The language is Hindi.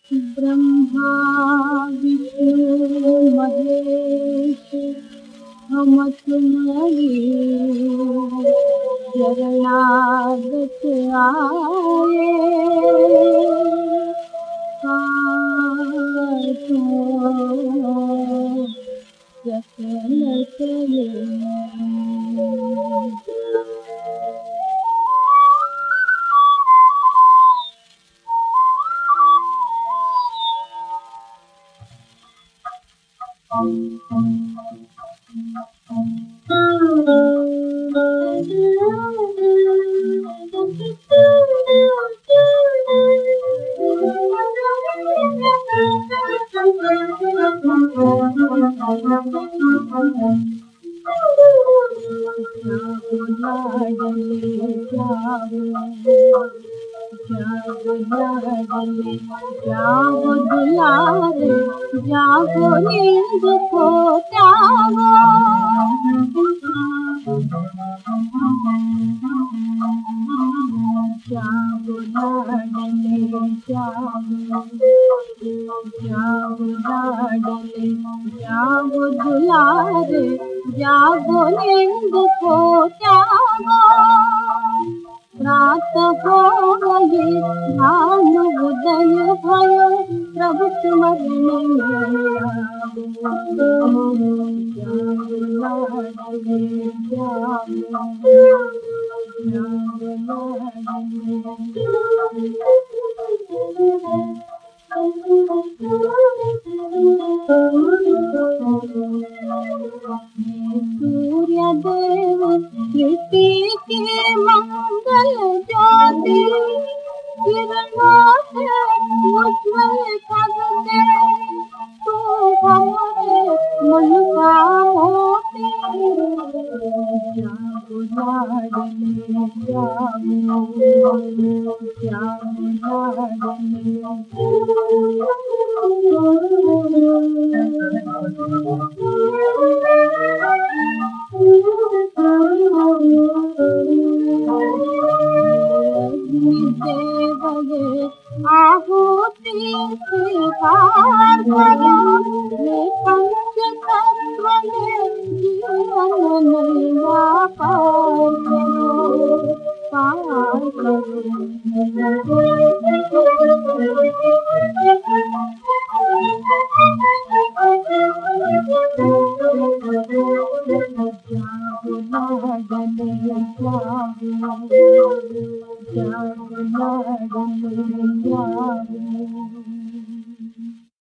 ब्रह्मा विष्णु महेश हम तुम्हारी शरणागत आए। काटो सकल चले। जागो दुलारे जागो नींद को त्यागो। जागो लाडले जागो, जागो लाडले जागो दुलारे जागो नींद को त्यागो। रात हो गई भानु उदय भयो प्रभु स्मरण में आवो। जागो लाडले जागो, जागो सूर्य देव सृष्टि के मंगल ज्योति किरणों से उज्ज्वल कर दे। तू हमारे मन का मोती। जागो लाडले जागो, जागो लाडले आहुति स्वीकार करो। ये पंच तत्व में जीवन नैया पार करो, पार करो। जागो लाडले जागो, जागो लाडले जागो।